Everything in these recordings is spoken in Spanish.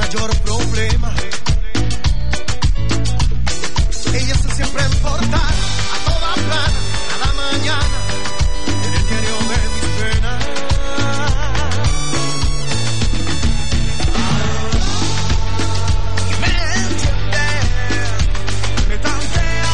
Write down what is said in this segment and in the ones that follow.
mayor problema. Ella está siempre en portada, a toda plana, cada mañana, en el diario de mis penas. Y me entiende, me tantea,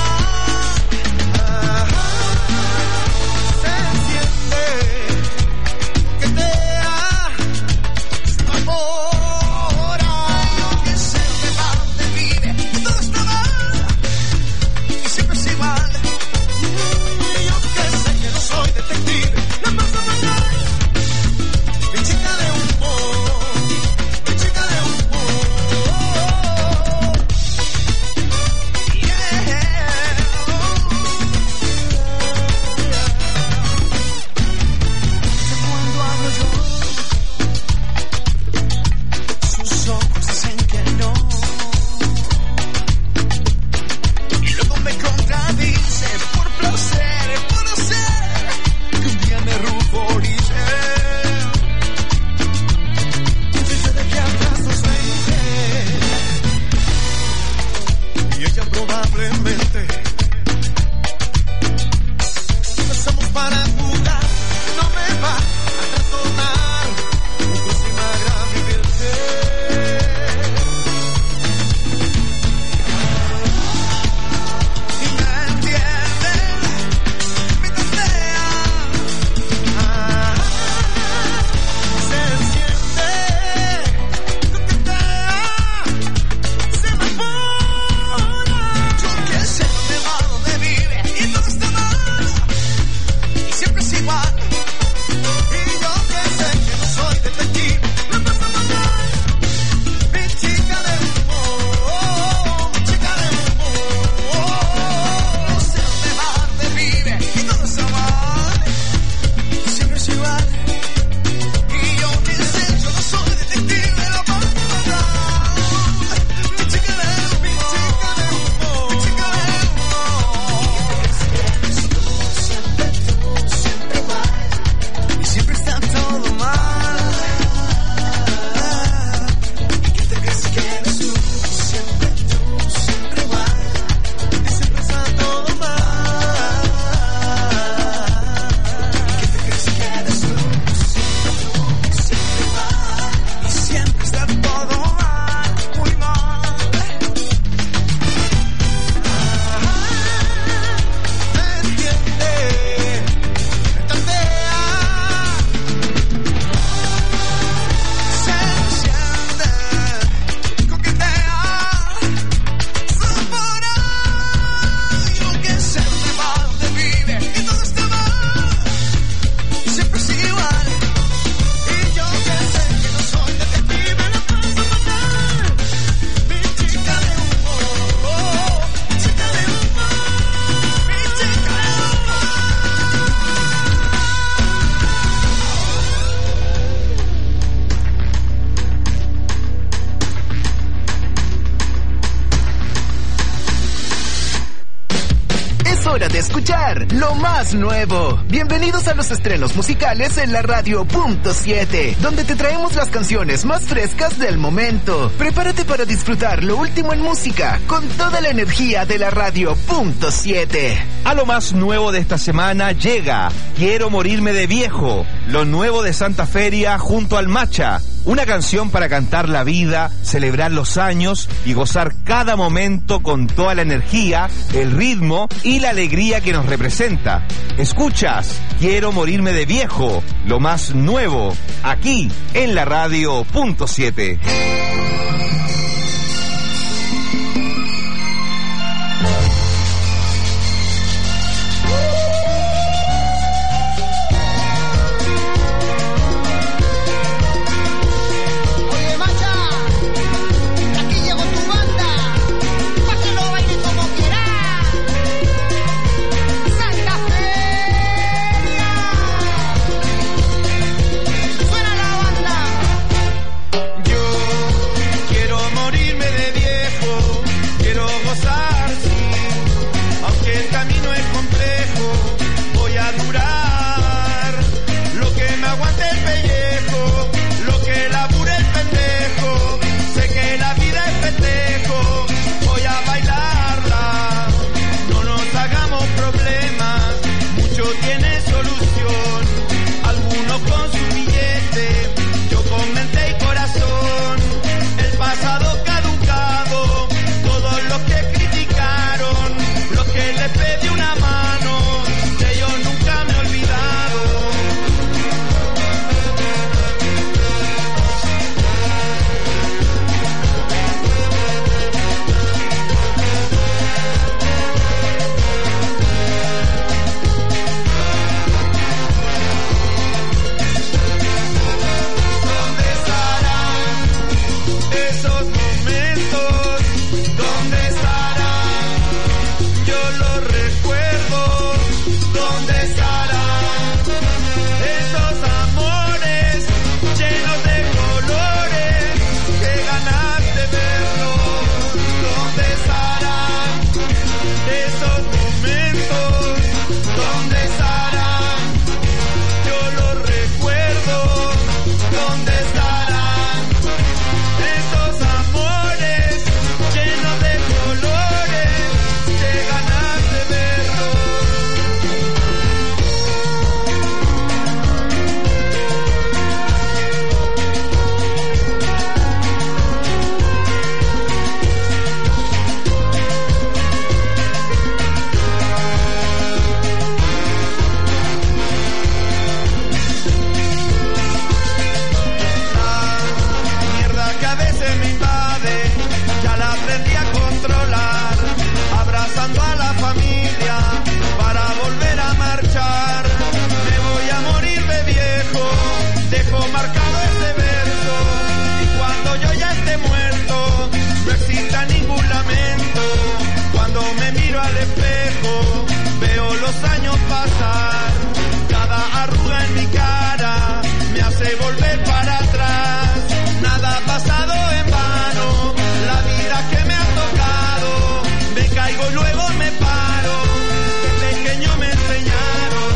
se enciende, coquetea, se enamora, yo que sé de dónde vive, y todo está mal, y siempre es igual. Yo que sé que no soy detective, la paso fatal. Mi chica de humo, mi chica de humo. Yeah. Cuando hablo yo, sus ojos dicen que no. Y luego me contradice por placer, puede ser que un día me ruborice. Entonces yo de aquí atrás los 20 y ella probablemente empezamos para jugar, no me va a trastornar, juntos sin agraviarse. Y me entiende, me tantea, se enciende, coquetea, se enamora. Yo que sé dónde va, dónde vive, y todo está mal, y siempre es igual. Y yo que sé que no soy detective, la paso fatal. Mi chica de humo, mi chica de humo. No sé dónde va, dónde vive, y todo está mal, y siempre es igual. Y yo que sé, yo no soy detective, la paso fatal. Mi chica de humo, mi chica de humo, mi chica de humo. Siempre igual, y siempre está todo mal. ¿Y qué te crees que eres tú? Siempre igual, y siempre está todo mal. ¿Y qué te crees que eres tú? Siempre igual, y siempre está todo mal, muy mal. Me entiende, me tantea, se enciende, coquetea, se enamora. Yo que sé dónde va, dónde vive, y todo está mal, y siempre es igual. Y yo que sé que no soy detective, la paso fatal. Mi chica de humo, mi chica de humo, mi chica de humo. Es hora de escuchar lo más nuevo. Bienvenidos a los estrenos musicales en la radio Punto 7, donde te traemos las canciones más frescas del momento. Prepárate para disfrutar lo último en música con toda la energía de la radio Punto 7. A lo más nuevo de esta semana llega Quiero morirme de viejo, lo nuevo de Santa Feria junto al Macha. Una canción para cantar la vida, celebrar los años y gozar cada momento con toda la energía, el ritmo y la alegría que nos representa. Escuchas Quiero morirme de viejo, lo más nuevo, aquí en la radio Punto 7. Oye, Macha, aquí llegó tu banda, pa' que lo bailes como quieras. Santa Feria, suena la banda. Yo quiero morirme de viejo, esos momentos, ¿dónde estarán? Yo los recuerdo, ¿dónde estarán? Esos amores llenos de colores, qué ganas de verlos, ¿dónde estarán? Esos momentos, ¿dónde estarán? Yo los recuerdo, ¿dónde estarán? Esos amores llenos de colores, qué ganas de verlos. La mierda que a veces me invade, ya la aprendí a controlar, abrazando a la familia para volver a marchar. Me voy a morir de viejo, dejo marcado ese verso, y cuando yo ya esté muerto, no exista ningún lamento. Cuando me miro al espejo, veo los años pasar, cada arruga en mi cara me hace volver para atrás. Nada ha pasado en vano, la vida que me ha tocado, me caigo y luego me paro, de pequeño me enseñaron.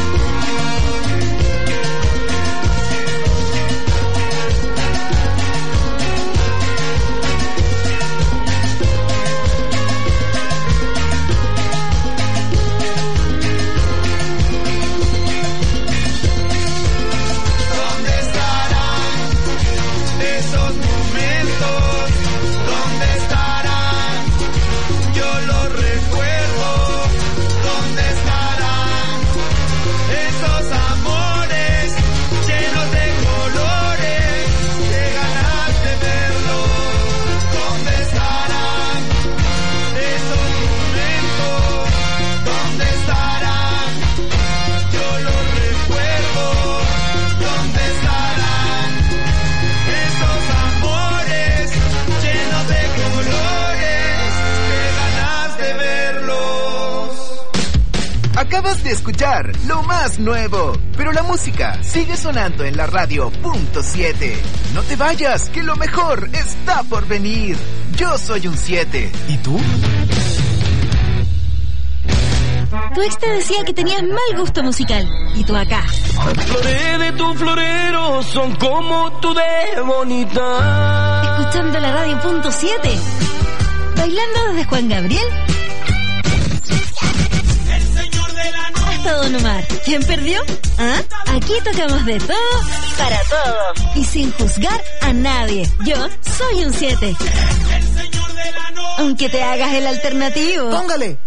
¿Dónde estarán esos momentos? ¿Dónde estarán? Yo los recuerdo, ¿dónde estarán? Esos amores llenos de colores, qué ganas de verlos, ¿dónde estarán? Esos momentos, ¿dónde estarán? Yo los recuerdo, ¿dónde estarán? Esos amores llenos de colores, qué ganas de verlos. Acabas de escuchar lo más nuevo, pero la música sigue sonando en la radio .7. No te vayas, que lo mejor está por venir. Yo soy un 7. ¿Y tú? Tu ex te decía que tenías mal gusto musical. Y tú acá, Flores de tu florero son como tú de bonita. escuchando la radio .7. Bailando desde Juan Gabriel hasta Don Omar. ¿Quién perdió? ¿Ah? Aquí tocamos de todo para todos. Y sin juzgar a nadie. Yo soy un 7. Aunque te hagas el alternativo. Póngale.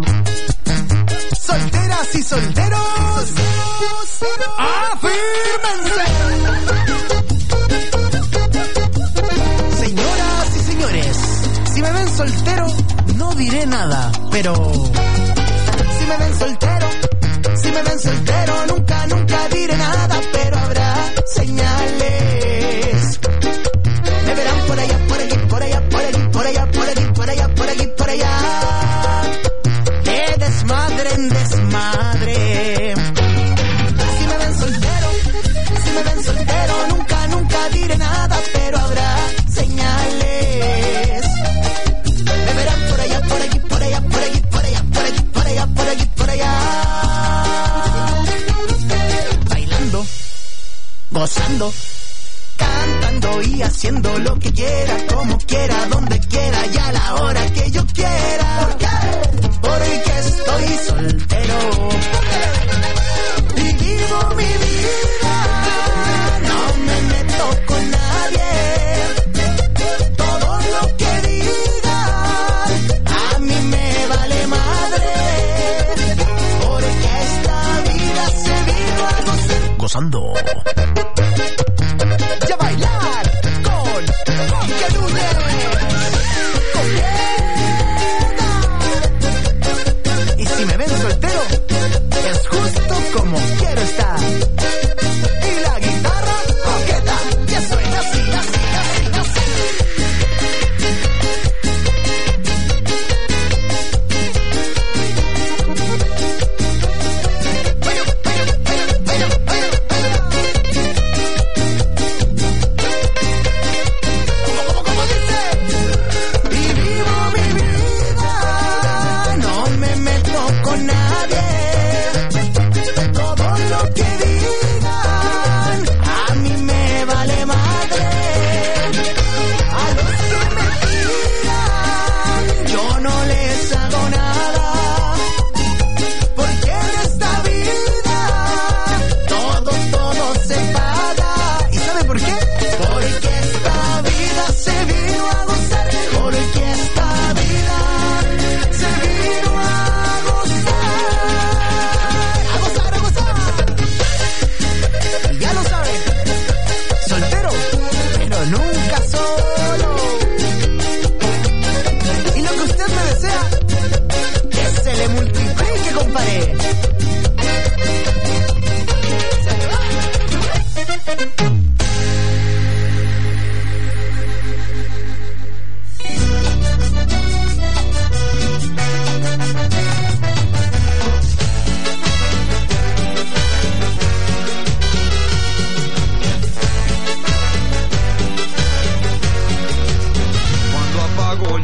Solteras y solteros, afírmense. Señoras y señores, si me ven soltero, no diré nada, pero si me ven soltero, nunca diré nada, pero habrá señales. Me verán por allá, por allí, por allá, por allí, por allá, por allí, por allá, por allí, por allá. De desmadre en desmadre. Si me ven soltero, nunca diré nada, pero habrá señales. Me verán por allá, por allí, por allá, por allí, por allá, por allí, por allá, por allí, por allá. Bailando, gozando, cantando y haciendo lo que quiera, como quiera, donde quiera y a la hora que yo quiera. ¿Por qué? Porque estoy soltero y vivo mi vida. No me meto con nadie. Todo lo que digan a mí me vale madre. Porque esta vida se vino a gozar. Gozando. Y a bailar con Quique Núñez. Y si me ven soltero, es justo como quiero estar. Y la guitarra coqueta, que suena así, así, así, así.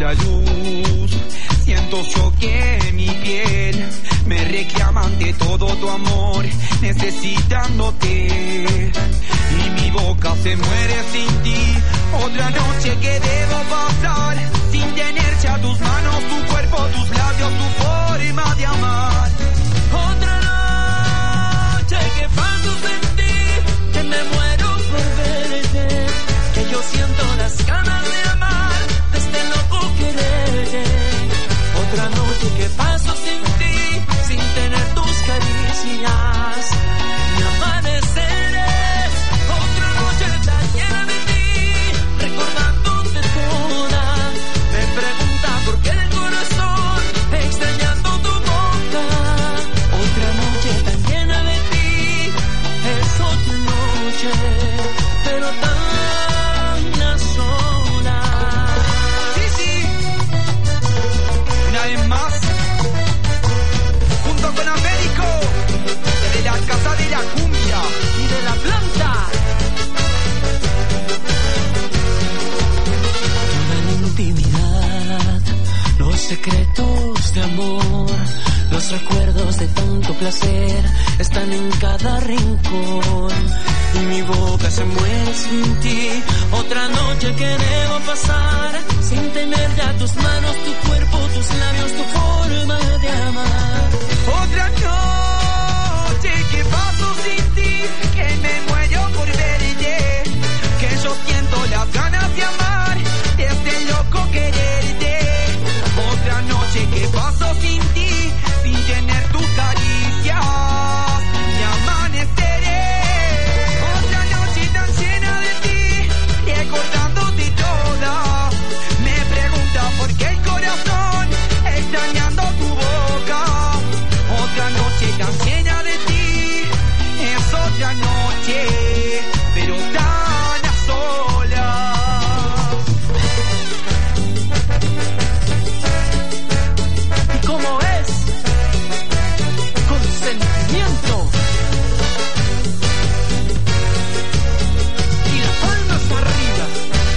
la luz. Siento choque en mi piel, me reclaman de todo tu amor, necesitándote. Y mi boca se muere sin ti. Otra noche que debo pasar sin tener ya tus manos, tu cuerpo, tus labios, tu forma de amar. Otra noche que paso sin ti, que me muero por verte, que yo siento las ganas de amar, de este loco quererte. Otra noche que paso sin ti, sin tener tus caricias, mi amaneceré. Otra noche tan llena de ti, recordándote toda. Me pregunta por qué el corazón, extrañando tu boca. Otra noche tan llena de ti, es otra noche, pero tan sola. Sí, sí. Una vez más, junto con Américo, de la casa de la cumbia y de la planta. Toda la intimidad, los secretos de amor, los recuerdos de tanto placer están en cada rincón. Y mi boca se muere sin ti. Otra noche que debo pasar sin tener ya tus manos, tu cuerpo, tus labios, tu forma de amar. Otra noche que paso sin ti, que me muero por verte, que yo siento las ganas de amar, de este loco quererte. Otra noche que paso sin ti, sin tener tus caricias, y amaneceré. Otra noche tan llena de ti, recordándote toda. Me pregunta por qué el corazón, extrañando tu boca. Otra noche tan llena de ti, es otra noche, pero tan a solas. ¿Y cómo es? Con sentimiento. Y las palmas arriba.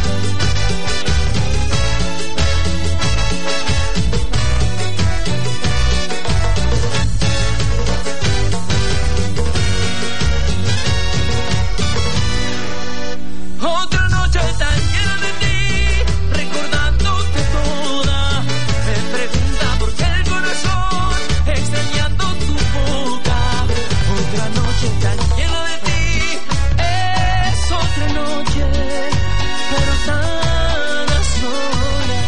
Otra noche tan llena de ti, recordándote toda. Me pregunta por qué el corazón, extrañando tu boca. Otra noche tan llena de ti, es otra noche, pero tan a solas.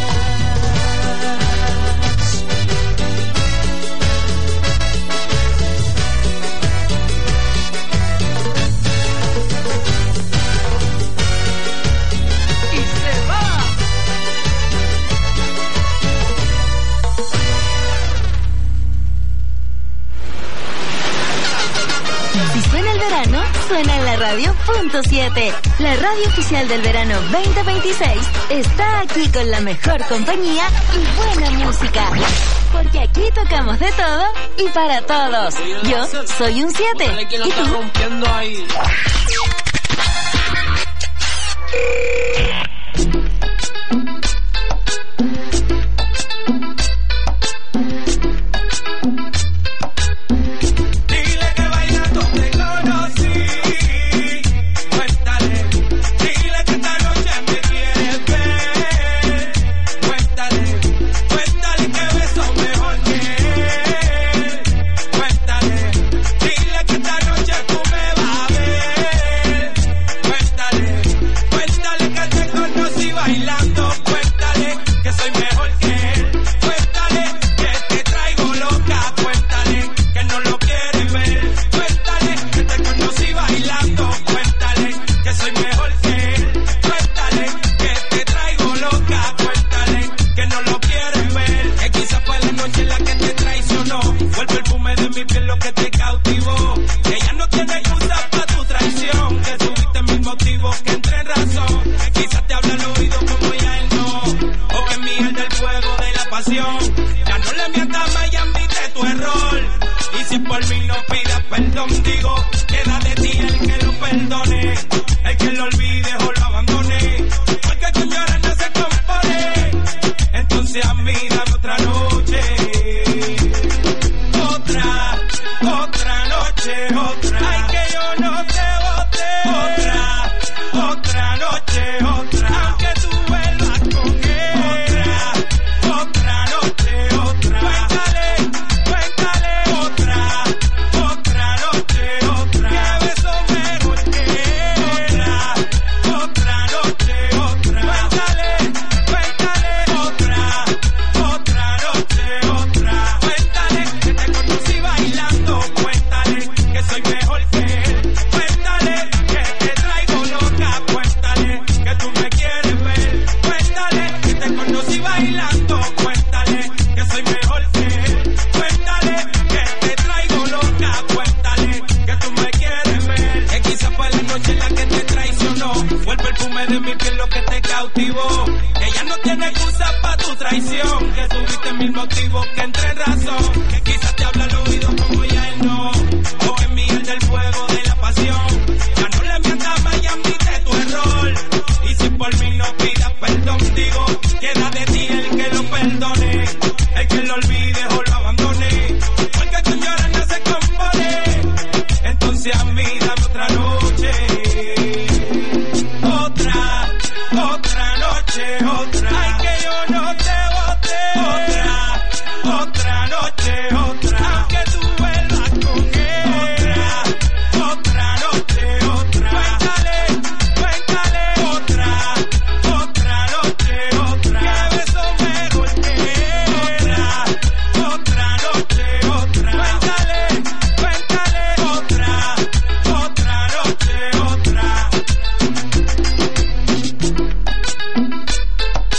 Y se va. Si suena el verano, suena en la radio .7. La radio oficial del verano 2026 está aquí con la mejor compañía y buena música. Porque aquí tocamos de todo y para todos. Yo soy un 7. ¿Y tú? Rompiendo ahí. Dile que bailando te conocí. Cuéntale. Dile que esta noche me quieres ver. Cuéntale. Cuéntale que beso mejor que él. Cuéntale. Dile que esta noche tú me vas a ver. Cuéntale. Cuéntale que te conocí bailando. Cuéntale que soy mejor que él. Cuéntale que te traigo loca. Cuéntale que no lo quieres ver. Cuéntale que te conocí bailando. Cuéntale que soy mejor que él. Cuéntale que te traigo loca. Cuéntale que no lo quieres ver. Que quizás fue la noche en la que te traicionó. Fue el perfume de mi piel lo que te cautivó. Que ya no tiene excusa para tu traición. Que tuviste mil motivos que entren razón. Quizás te habla al oído como ya él no. O que mierda el fuego de la pasión. Ya no le mientas más y admite tu error. Y si por mí no pidas perdón, digo, queda de ti el que lo perdone. El que lo olvide o lo abandone. Porque con llorar no se compone. En tu Cuéntale que te conocí bailando. Cuéntale que soy mejor que él. Cuéntale que te traigo loca. Cuéntale que tú me quieres ver. Que quizás fue la noche en la que te traicionó. Fue el perfume de mi piel lo que te cautivó. Ella no tiene excusa pa' tu traición. Que tuviste mil motivos que entre razón. Que quizás te habla al oído como ya él no. O en mí el del fuego de la pasión. Ya no le mientas más y admite tu error. Y si por mí no pidas perdón, digo, queda de ti el que lo perdone. El que lo olvide o lo abandone. Porque con llorar no se compone. Entonces a mí dame otra noche. Otra noche, otra. Ay, que yo no te bote. Otra noche, otra. Aunque tú vuelvas con él. Otra noche, otra. Cuéntale, otra noche, otra. Que beso mejor que él. Otra noche, otra. Cuéntale, otra noche, otra.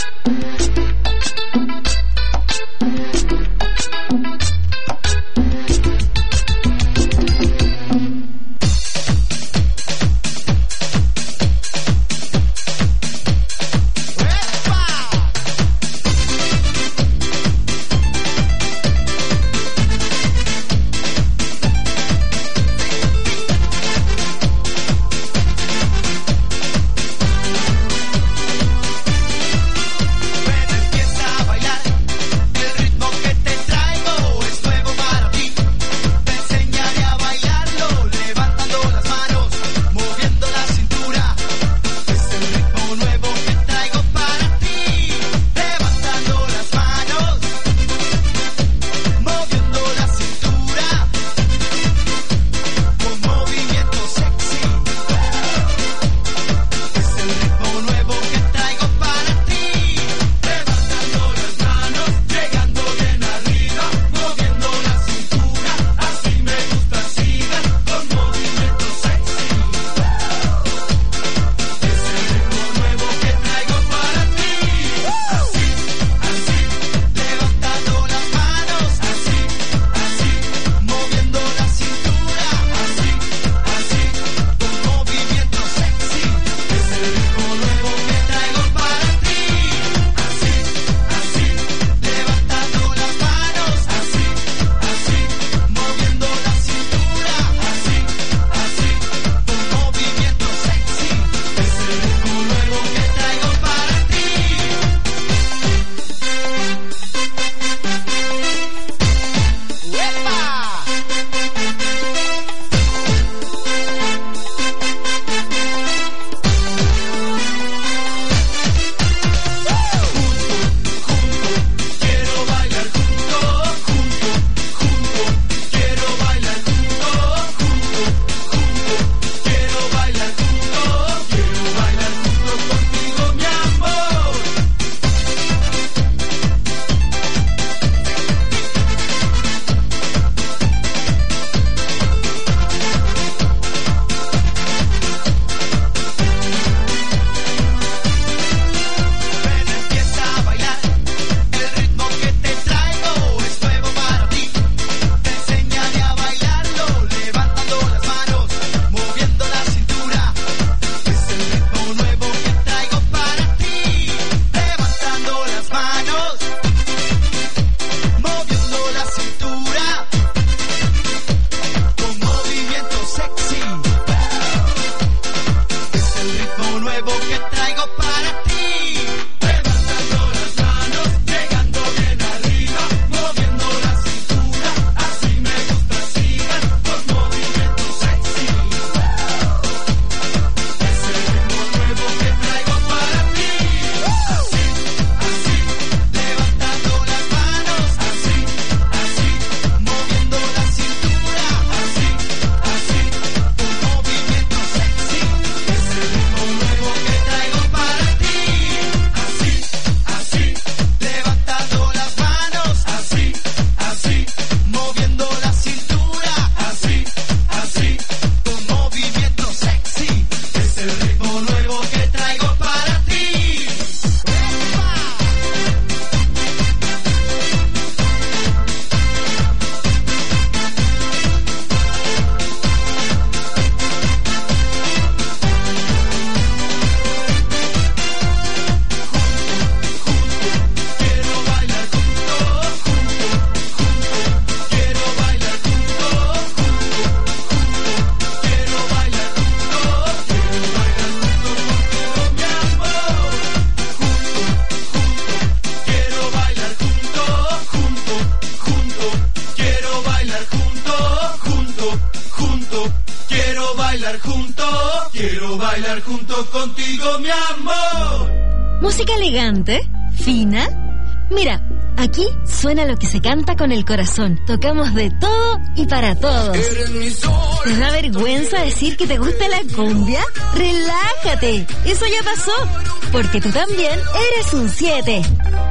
bailar junto contigo, mi amor. Música elegante, fina. Mira, aquí suena lo que se canta con el corazón. Tocamos de todo y para todos. ¿Te da vergüenza decir que te gusta la cumbia? Relájate, eso ya pasó, porque tú también eres un 7.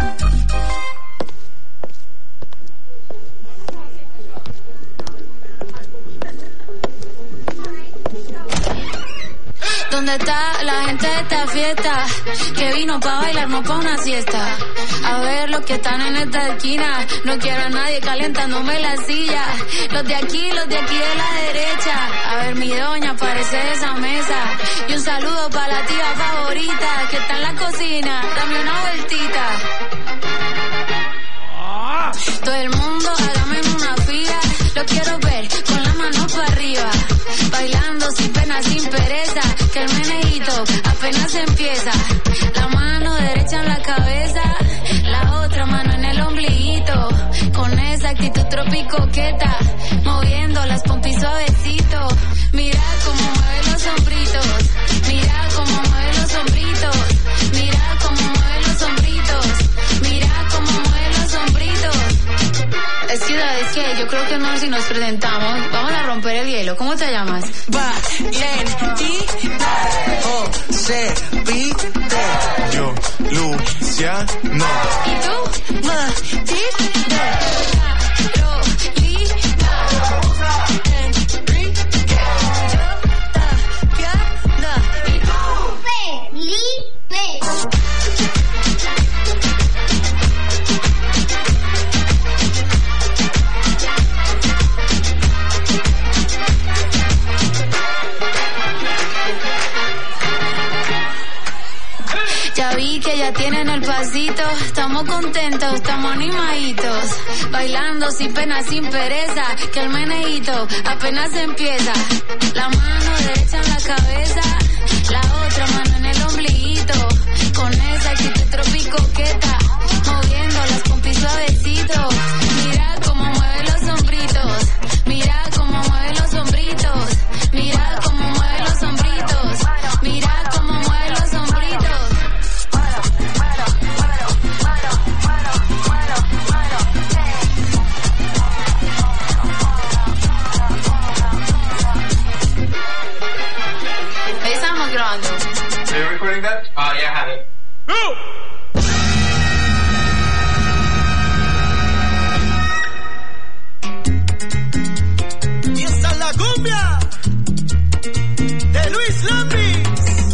¿Dónde está la gente de esta fiesta? Que vino pa' bailar, no pa' una siesta. A ver los que están en esta esquina. No quiero a nadie calentándome la silla. Los de aquí de la derecha. A ver mi doña, aparece de esa mesa. Y un saludo pa' la tía favorita que está en la cocina. Dame una vueltita. Todo el mundo hágame una fila. Lo quiero ver con las manos para arriba. Bailando sin pena, sin pereza. Que el menejito apenas empieza. La mano derecha en la cabeza, la otra mano en el ombliguito. Con esa actitud tropicoqueta, moviendo las pompis suavecito. Mira cómo mueve los hombritos. Mira cómo mueve los hombritos. Mira cómo mueve los hombritos. Mira cómo mueve los hombritos. Es que yo creo que no, si nos presentamos, vamos a romper el hielo. ¿Cómo te llamas? Valentita. José Pite. Yo, Luciano. ¿Y tú? Matilde. Carolina. Enrique. Yo, Tatiana. ¿Y tú? Felipe. Ya vi que ya tienen el pasito, estamos contentos, estamos animaditos, bailando sin pena, sin pereza, que el menejito apenas empieza. La mano derecha en la cabeza, la otra mano en el ombliguito, con esa actitud tropicoqueta, moviendo las pompis suavecito. Mira cómo mueve los hombritos, mira cómo mueve los hombritos, mira cómo mueve los hombritos, mira cómo mueve los hombritos. Ahí estamos grabando. Are you recording that? Oh, yeah, I have it. Y esta es la cumbia de Luis Lambis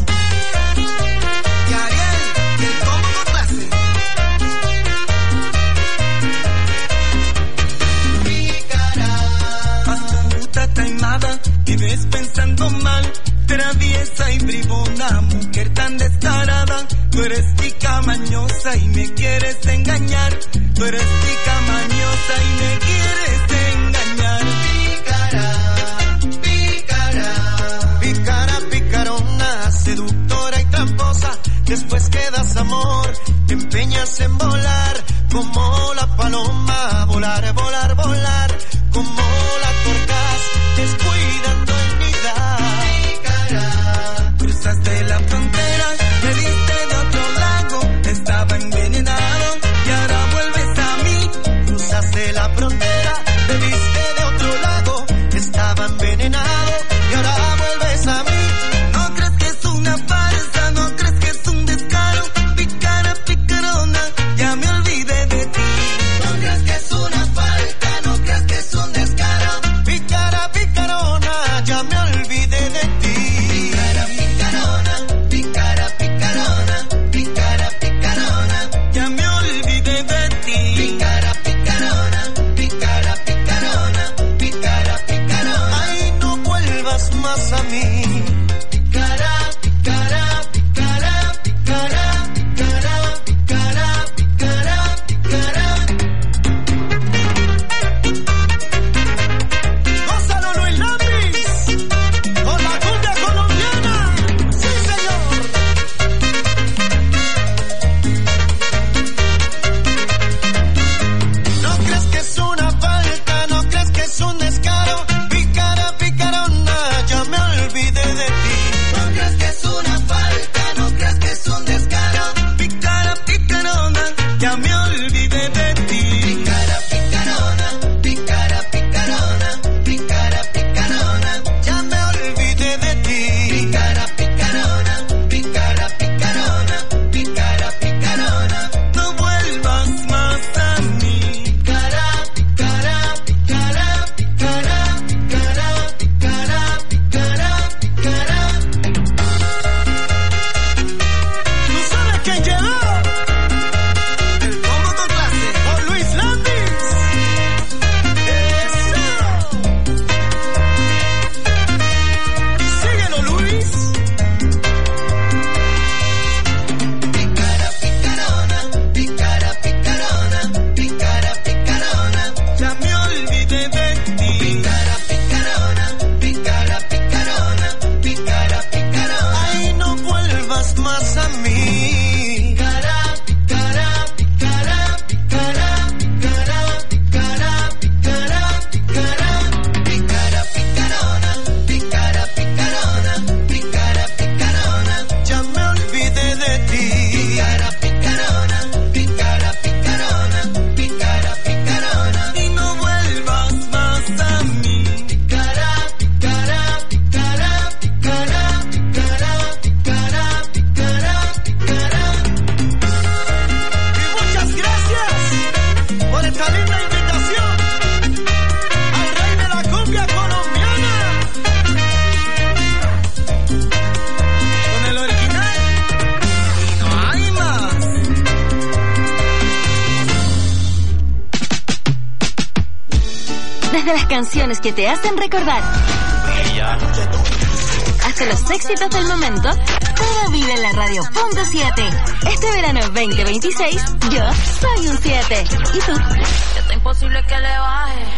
y Ariel, del Combo con Clase. Pícara, astuta, taimada, vives pensando mal, traviesa y bribona, mujer tan descarada. Tú eres tica mañosa y me quieres engañar. Tú eres tica mañosa y me quieres engañar. Pícara, pícara, picarona, seductora y tramposa. Después que das amor, te empeñas en volar como la paloma. Volar, volar, volar como la torcaz, descuidando el nidar. Cruzaste la frontera, me diste de otro lago, estaba envenenado y ahora vuelves a mí. Cruzaste la frontera, me diste de otro lago, estaba envenenado y ahora vuelves a mí. No crees que es una farsa, no crees que es un descaro. Pícara, picarona, ya me olvidé de ti. No crees que es una falta, no crees Desde las canciones que te hacen recordar hasta los éxitos del momento, todo vive en la radio .7. Este verano 2026, yo soy un 7. ¿Y tú? Está imposible que le baje.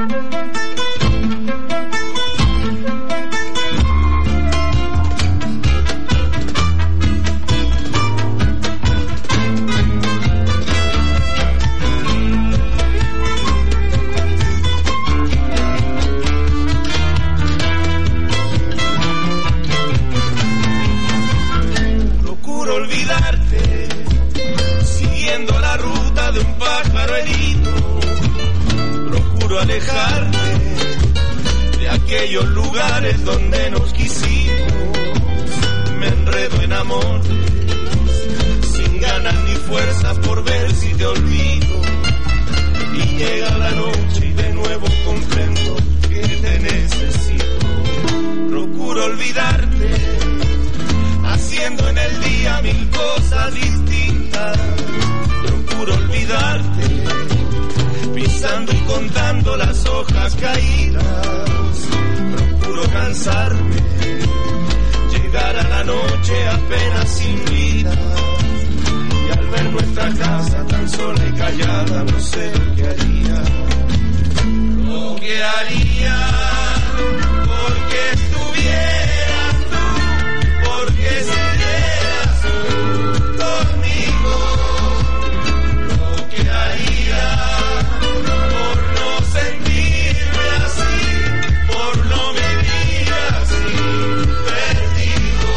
Olvidarte, siguiendo la ruta de un pájaro herido, procuro alejarte de aquellos lugares donde nos quisimos, me enredo en amores, sin ganas ni fuerzas por ver si te olvido, y llega la noche y de nuevo comprendo que te necesito, procuro olvidarte, haciendo en el día mil cosas distintas, procuro olvidarte, pisando y contando las hojas caídas, procuro cansarme, llegar a la noche apenas sin vida, y al ver nuestra casa tan sola y callada, no sé qué haría, lo que haría, porque estuvieras tú, porque serías tú conmigo, lo que haría por no sentirme así, por no vivir así, perdido.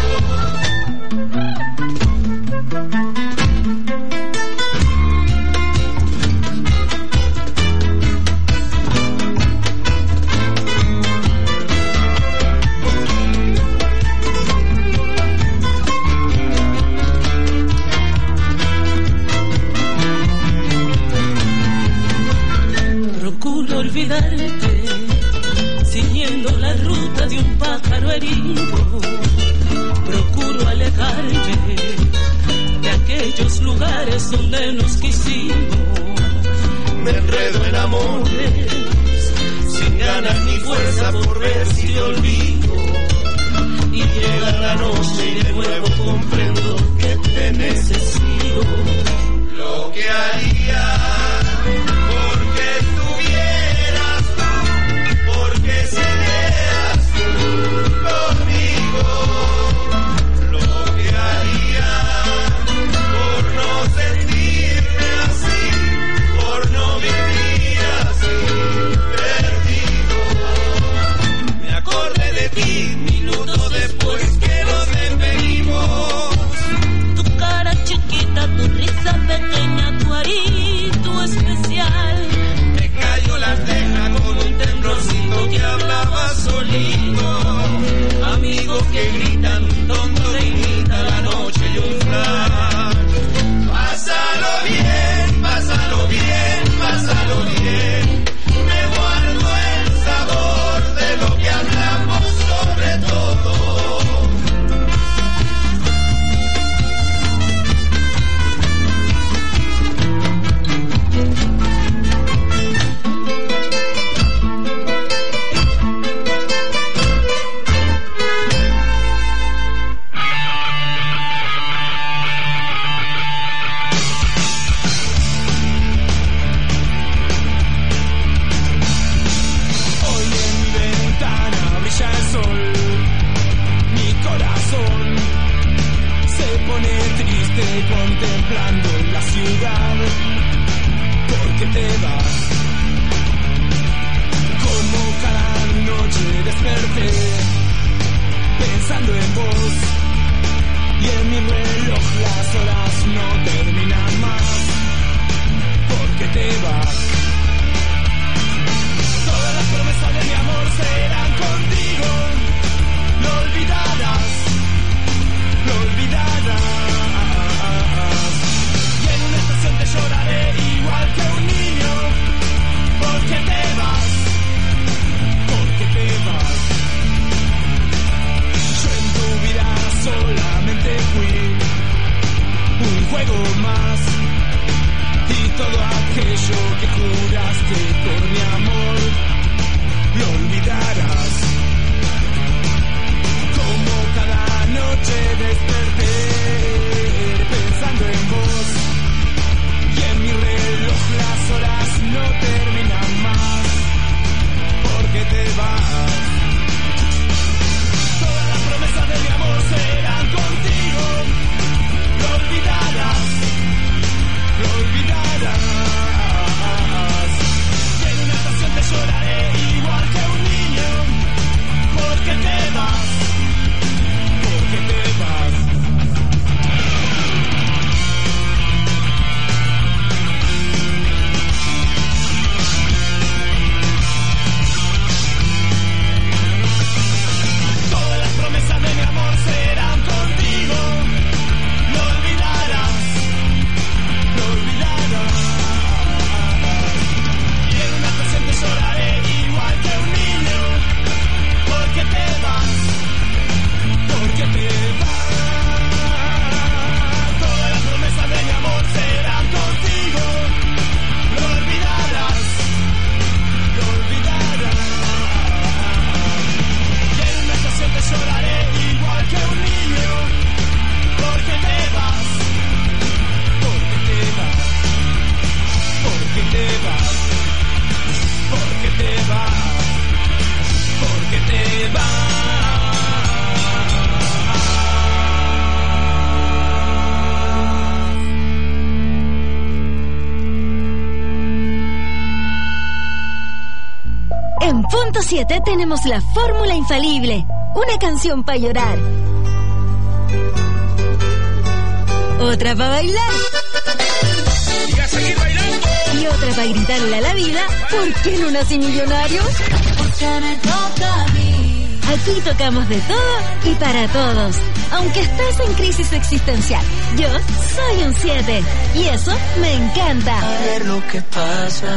Procuro olvidarte, siguiendo la ruta de un pájaro herido. Procuro alejarme de aquellos lugares donde nos quisimos. Me enredo en amores, sin ganas ni fuerza por ver si te olvido. Y llega la noche y de nuevo comprendo que te necesito. Lo que haría, porque estuvieras tú, porque serías tú conmigo. Lo que haría por no sentirme así, por no vivir así, perdido. Me acordé de ti minutos después que nos despedimos. Tu cara chiquita, tu risa pequeña, tu arito especial. Me cayó la ceja con un temblorcito que hablaba solito. Amigos que gritan, un tonto que imita la noche y un flash. Pásalo bien, pásalo bien, pásalo bien. Me guardo el sabor de lo que hablamos sobre todo. Hoy en mi ventana brilla el sol, mi corazón se pone triste contemplando la ciudad, porque te vas. Como cada noche desperté pensando en vos, y en mi reloj las horas no terminan más, porque te vas. Todas las promesas de mi amor serán contigo, lo olvidarás, lo olvidarás. Y en una estación te lloraré igual que un niño, porque te vas, porque te vas. Yo en tu vida solamente fui un juego más, y todo aquello que juraste por mi amor 100.7 tenemos la fórmula infalible. Una canción para llorar. Otra para bailar. Y a seguir bailando. Y otra para gritarle a la vida, ¿por qué no nací millonario? Porque me toca a mí. Aquí tocamos de todo y para todos. Aunque estés en crisis existencial, yo soy un 7. Y eso me encanta. A ver lo que pasa.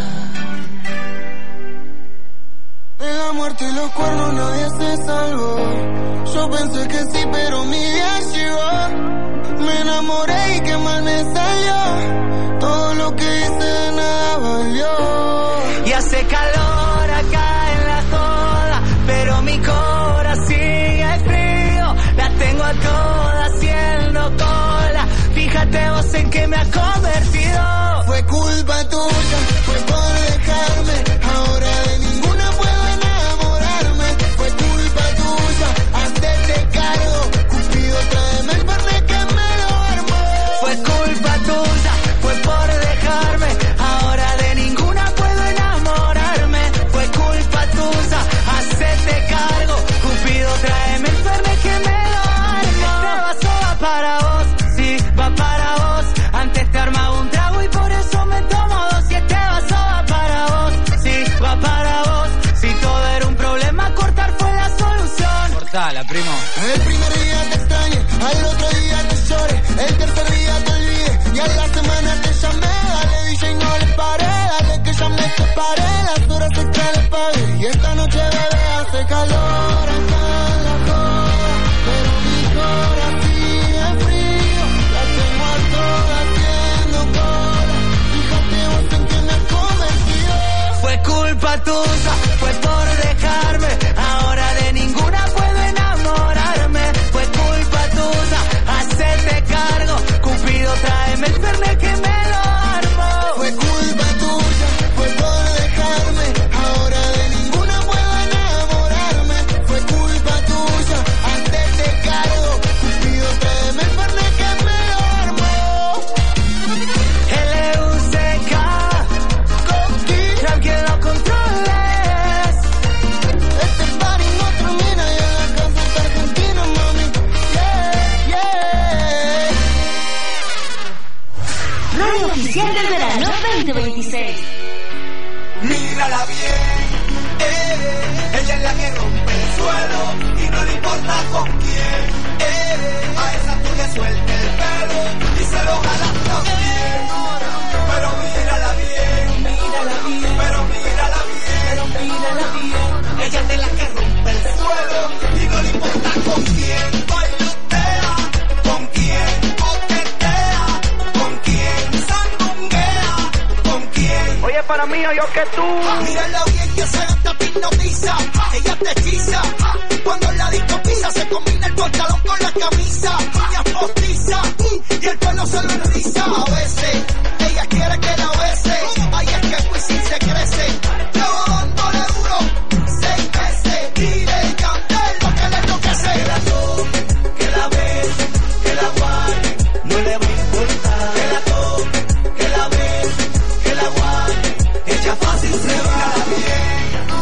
De la muerte y los cuernos nadie se salvó. Yo pensé que sí, pero mi día llegó. Me enamoré y qué mal me salió. Todo lo que hice de nada valió. Y hace calor acá en la joda, pero mi corazón sigue frío. La tengo a todas haciendo cola. Fíjate vos en qué me ha convertido. Fue culpa tuya, fue por dejarme. Ahora de ninguna puedo enamorarme. Fue culpa tuya, hacerte cargo. Cupido, tráeme el fernet que me lo armó. Fue culpa tuya, fue por dejarme. Ahora de ninguna puedo enamorarme. Fue culpa tuya, hacerte cargo. Cupido, tráeme el fernet que me lo armó. Este vaso va para vos, sí, va para vos. Antes te armaba un trago y por eso me tomo dos. Y este vaso va para vos, sí, va para vos. Si todo era un problema, cortar fue la solución. Cortala, primo. El primer día te extrañé, al otro día te lloré. El tercer día te olvidé y a la semana te llamé. Dale DJ, no le paré, dale que ya me separé. Las horas extra le pagué y esta noche bebé hace calor acá en la joda. Pero mi corazón sigue frío, la tengo a todas haciendo cola. Fíjate vos en que me has convertido. Fue culpa tuya, fue por dejarme. Ahora de ninguna puedo enamorarme. Fue culpa tuya, hacerte cargo. Cupido, tráeme el fernet que me lo armó. Fue culpa tuya, fue por dejarme. Ahora de ninguna puedo enamorarme. Fue culpa tuya, hacerte cargo. Cupido, tráeme el fernet que me lo armó. L-U-C-K, tranquilo, no controles. Este party no termina y en la casa está Argentina, mami. Yeah, yeah. Radio Oficial del Verano 2026. Mírala bien, ella es la que rompe el suelo y no le importa con quién. A esa tú le suelta el pelo y se lo jalas también. Pero mírala bien, pero mírala bien. Ella es de la que rompe el suelo y no le importa con quién. Bailotea, con quién, coquetea, con quién, sandunguea, con quién. Oye, para mí, yo que tú. Mírala bien que se gasta te hipnotiza. Ella te hechiza. Cuando la disco pisa se combina el pantalón con la camisa. Ella postiza y el pelo se lo enriza. A veces ella quiere que la bese. Ay, es que Wisin se crece. Yo dándole duro 6 meses. Tire y cante lo que le enloquece. Que la toque, que la bese, que la guarde. No le va a importar. Que la toque, que la bese, que la guarde. Ella fácil se va bien.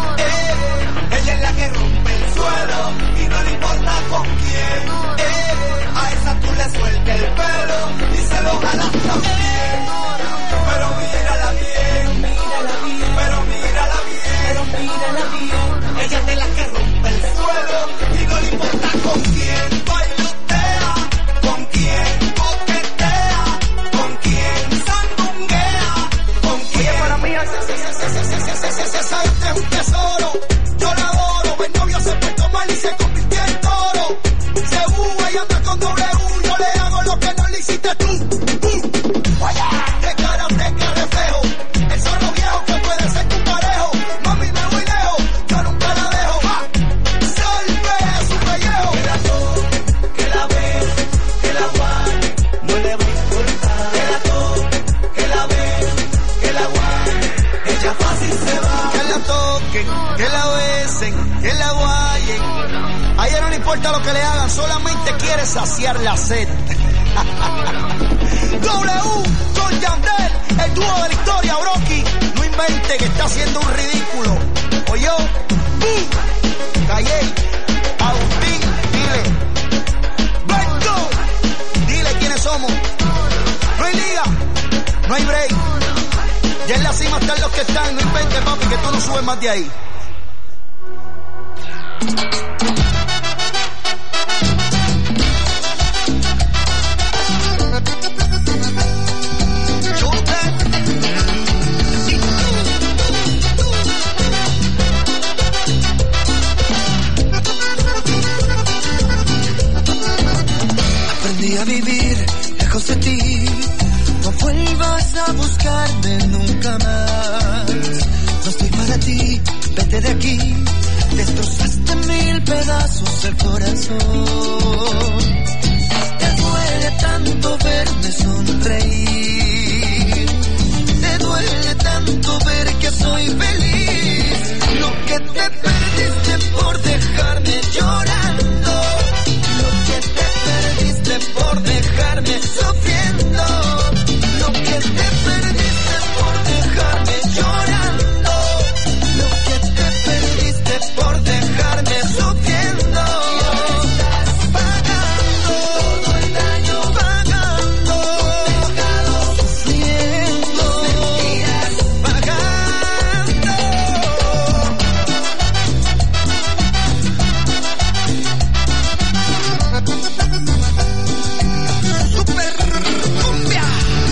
Ella es la que rompe el suelo y no le importa con quién. A esa tú le sueltas el pelo y se lo jalas también. Pero mírala bien, pero mírala bien. Ella es de la que rompe el suelo y no le importa con quién. Bailotea, con quién, coquetea, con quién, sandunguea, con quién. Para mí, Esa gente es un tesoro, yo la adoro. El novio se portó mal y se convirtió en toro. Se ella anda con W, yo le hago lo que no le hiciste tú. Oye, qué cara fresca de feo. El zorro viejo que puede ser tu parejo. Mami, me voy lejos, yo nunca la dejo. Salve su pellejo. Que la toque, que la bese, que la guarde. No le va a importar. Que la toque, que la bese, que la guarde. Ella fácil se va. Que la toquen, que la besen, que la guayen. A ella no le importa lo que le hagan, solamente quiere saciar la sed. W con Yandel, el dúo de la historia, Brocky. No invente que está haciendo un ridículo. Oye, Calle, Agustín, dile. Let's go. Dile quiénes somos. No hay liga, no hay break. Ya en la cima están los que están. No inventes, papi, que tú no subes más de ahí. Aprendí a vivir lejos de ti. No vuelvas a buscarme nunca más. No estoy para ti, vete de aquí. Destrozaste 1000 pedazos el corazón. Te duele tanto verme sonreír. Te duele tanto ver que soy feliz. Lo que te perdiste por dejarme llorando. Lo que te perdiste por dejarme sufriendo. Lo que te perdiste por dejarme llorando. Lo que te perdiste por dejarme sufriendo. Pagando todo el daño, pagando pecado, sufriendo mentiras, pagando. Super cumbia.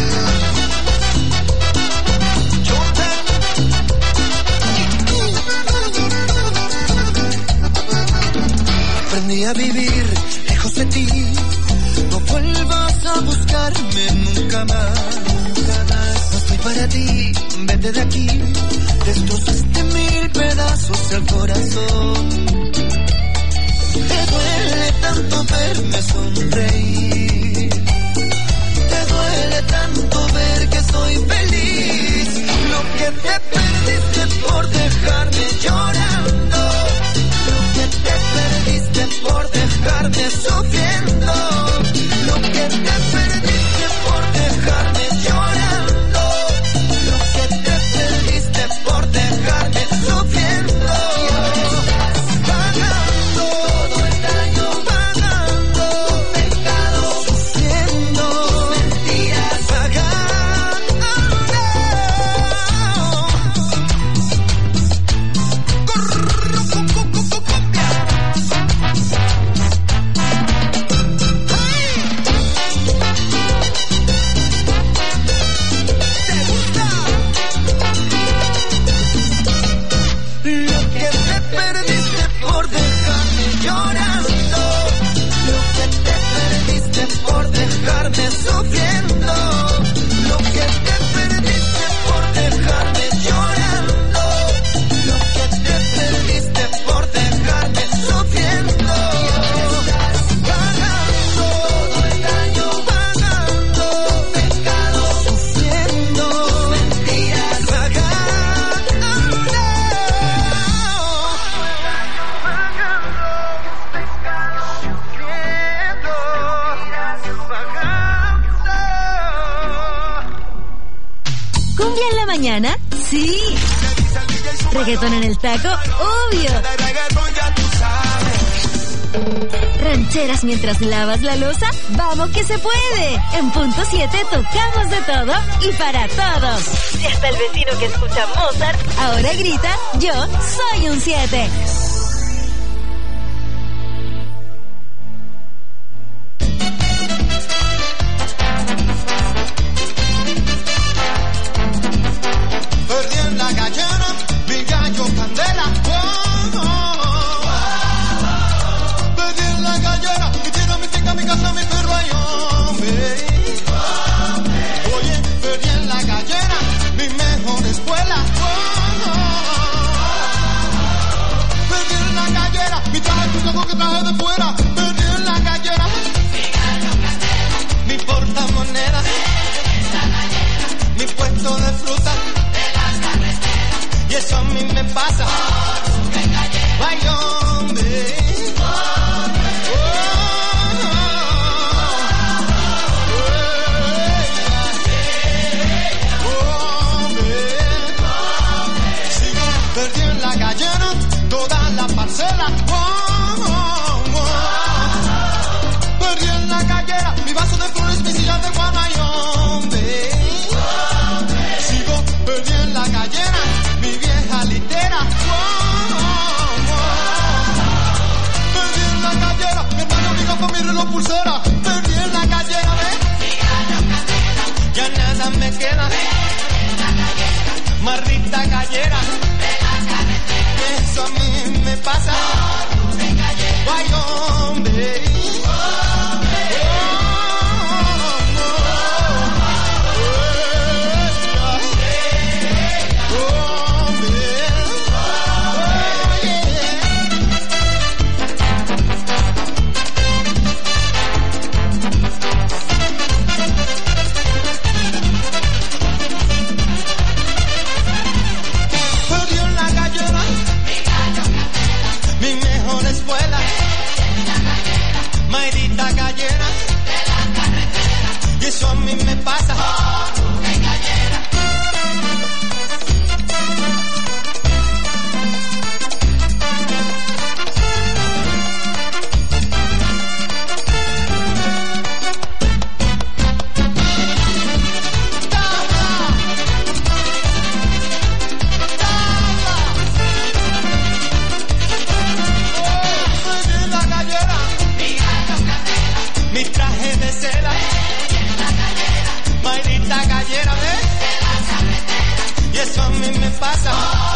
Aprendí a vivir lejos de ti. No vuelvas a buscarme nunca más. No estoy para ti, vete de aquí. Destrozaste 1000 pedazos el corazón. Te duele tanto verme sonreír. Te duele tanto ver que soy feliz. Lo que te perdiste por dejarme llorando. Lo que te perdiste por dejarme sufriendo. Lo que te perdiste por dejarme llorando. Lo que te perdiste por dejarme sufriendo. Pagando todo el daño, pagando pecado, sufriendo mentiras, pagando. Lo que te perdiste por dejarme llorando. Lo que te perdiste por dejarme sufriendo. Lo que te perdiste por dejarme llorando. Lo que te perdiste por dejarme sufriendo. Pagando todo el daño, pagando pecado, sufriendo mentiras, pagando. ¿Cumbia en la mañana? Sí. ¿Reggaetón en el taco? Obvio. ¿Rancheras mientras lavas la loza? ¡Vamos que se puede! En punto 7 tocamos de todo y para todos. Y hasta el vecino que escucha Mozart ahora grita, yo soy un 7. Perdí en la gallera, mi gallo candela. Perdí en la gallera, mi tierra, mi finca, mi casa, mi perro, ay, hombre. Oye, perdí en la gallera, mi mejor escuela. Perdí me queda. Marrita gallera. Eso a mí me pasa. Guay, hombre. Escuela, Mayrita gallera, y eso a mí me pasa. Mi traje de seda, Mayrita gallera, ¿ves? Y eso a mí me pasa.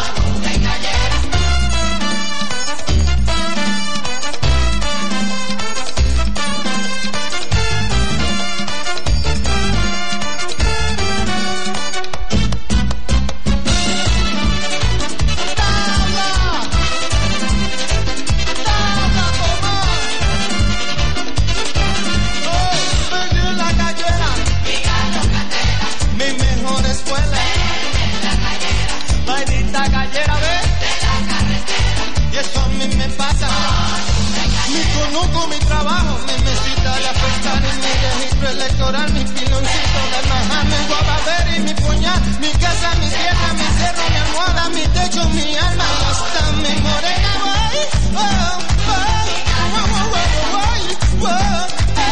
Gallera, ¿ves? Y eso a mí me pasa. Mi conuco, mi trabajo, mi mesita de afectar y mi registro electoral, mi piloncito de majar, mi guabadera y mi puñal, mi casa, mi tierra, mi cerro, mi almohada, mi techo, mi alma y hasta mi morena, güey. Oh, oh, oh, oh, oh, oh.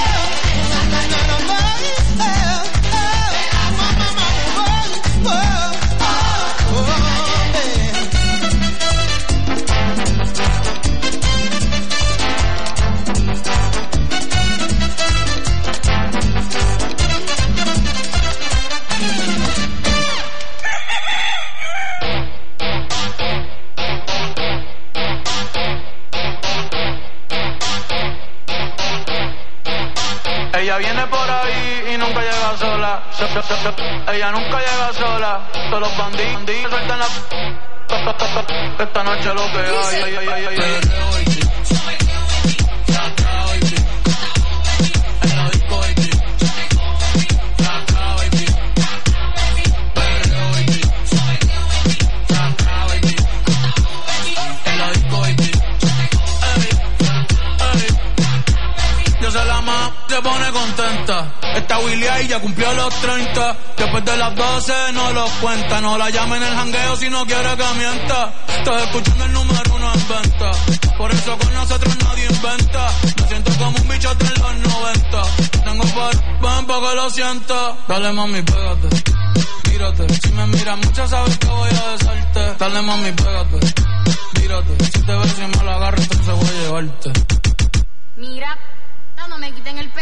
Ella viene por ahí y nunca llega sola. Ella nunca llega sola. Todos los bandidos sueltan la... Esta noche lo que hay. Se pone contenta. Esta Willy ahí ya cumplió los 30. Después de las 12 no los cuenta. No la llamen el jangueo si no quiere que mienta. Estás escuchando el número 1 en venta. Por eso con nosotros nadie inventa. Me siento como un bichote en los 90. Tengo ven pa' que lo sienta. Dale mami, pégate, mírate. Si me miras mucho sabes que voy a besarte. Dale mami, pégate, mírate. Si te ves y me lo agarro entonces voy a llevarte. Mira, no me quiten el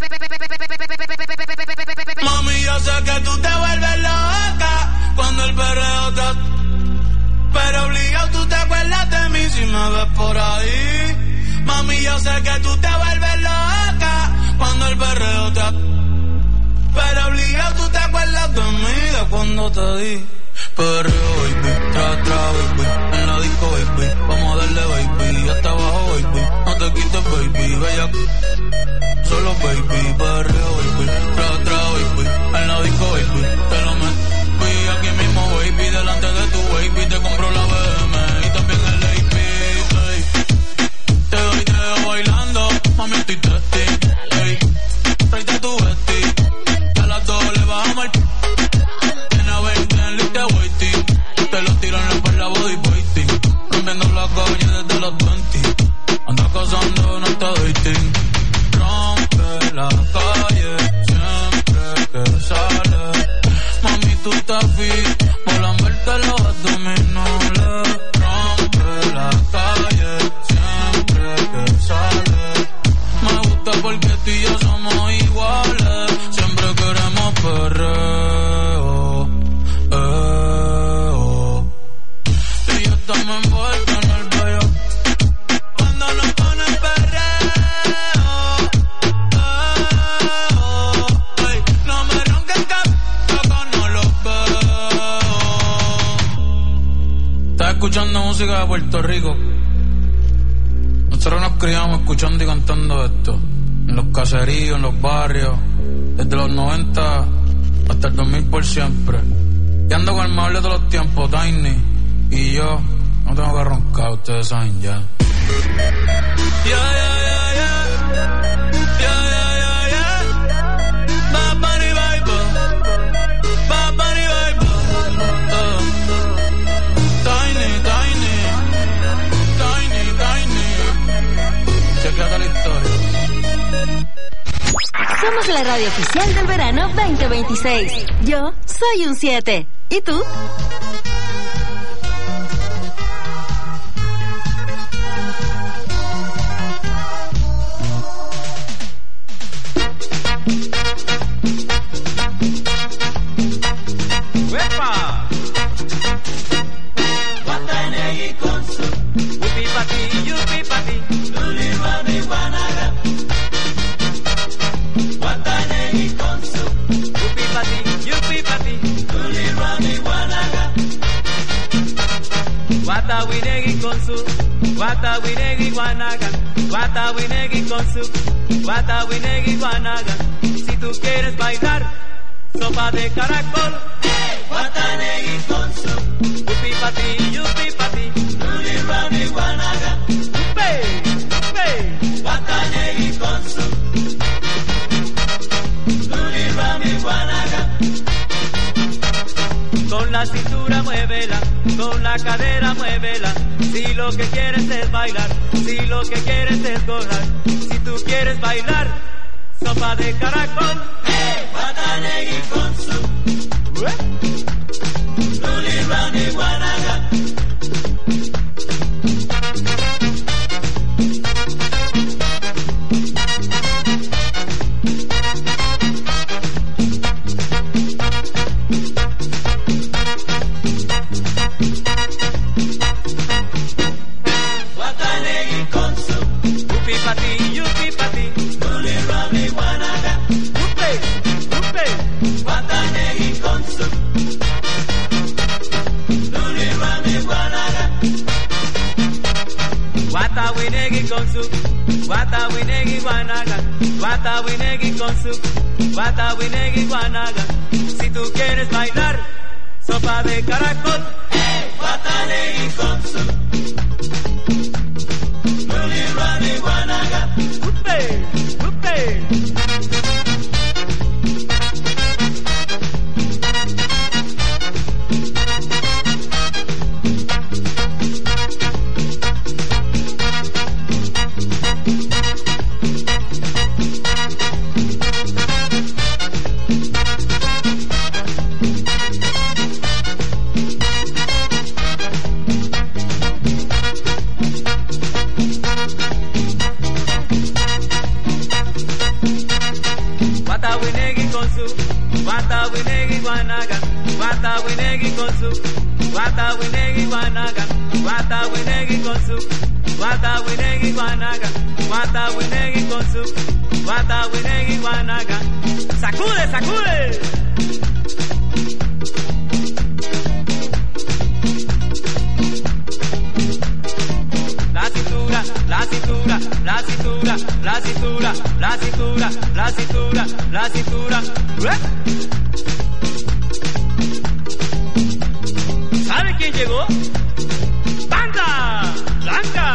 Mami, yo sé que tú te vuelves loca cuando el perreo te... Pero obligado tú te acuerdas de mí si me ves por ahí. Mami, yo sé que tú te vuelves loca cuando el perreo te... Pero obligado tú te acuerdas de mí de cuando te di. Perreo, baby, tra, baby, en la disco, baby, vamos a darle, baby, hasta abajo, baby, no te quites, baby, bella, solo, baby, perreo, baby, tra, baby, en la disco, baby, te lo metí aquí mismo, baby, delante de tu baby, te compro la BM y también el AP, hey. Te doy dedo bailando, mami, estoy testing, hey, tráete tu vesti, que a las 2 le bajamos el te lo tiro en la espalda body fighting. Rompiendo la calle desde los 20. Anda cazando, no está dating. Rompe la calle siempre que sale. Mami, tú estás fit, volan verte los abdominales. Rompe la calle siempre que sale. Me gusta porque tú y yo somos iguales. Siempre queremos perder. escuchando música de Puerto Rico. Nosotros nos criamos escuchando y cantando esto. En los caseríos, en los barrios. Desde los 90 hasta el 2000 por siempre. Y ando con el mejor de todos los tiempos, Tiny. Y yo no tengo que roncar, ustedes saben ya. Somos la radio oficial del verano 2026. Yo soy un 7. ¿Y tú? ¡Uepa! Guatanegui con su Yupi pati, yupi pati, Luli Rani Guanaga. Guatanegui con su Yupi pati, Luli Rani Guanaga. Guatawinegui con su Guatawinegui Guanaga. Guatawinegui con su Guatawinegui Guanaga. Si tú quieres bailar sopa de caracol, Guatanegui con su Yupi pati, Luli Rani Guanaga. Guatanegui con su Luli Rani Guanaga. Con la cintura muévela, con la cadera muévela. Si lo que quieres es bailar, si lo que quieres es gozar. Si tú quieres bailar sopa de caracol, Guatanegui con su Luli Rani Guanaga. Guatanegui con su Yupi pati, Luli Rani Guanaga. Guatanegui con su Luli Rani Guanaga. Guatawinegui con su Guatawinegui Guanaga. Guatawinegui con su Guatawinegui Guanaga. Si tú quieres bailar sopa de caracol, Guatanegui con su Luli Rani Guanaga. Guatawinegui con su Guatawinegui Guanaga. Guatawinegui con su Guatawinegui Guanaga. Guatawinegui con su Guatawinegui Guanaga. Guatawinegui con su Guatawinegui Guanaga. ¡Sacude, sacude! La cintura, la cintura, la cintura, la cintura, la cintura, la cintura, la cintura. ¿Sabe quién llegó? ¡Banda! ¡Blanca!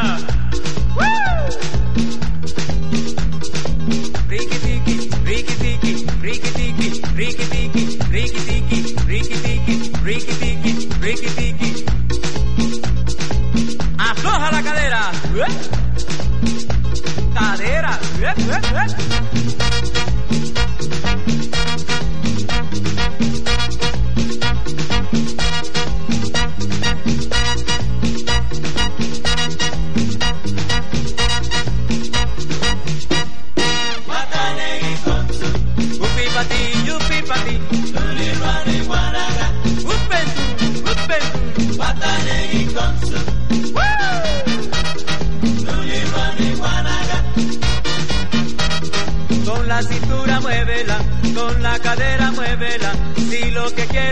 Ricky tiki, ricky tiki, ricky tiki, ricky tiki,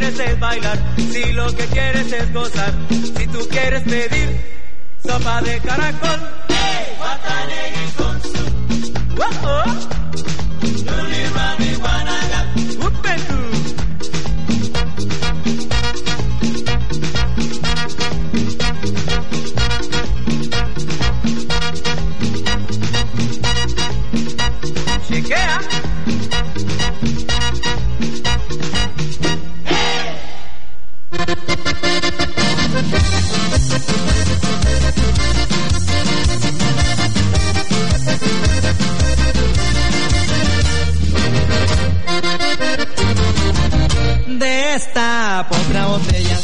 quieres es bailar, si lo que quieres es gozar, si tú quieres pedir sopa de caracol, guataneguí con su Luli Rami Guanaga, Upetu. Chequea. De esta otra botella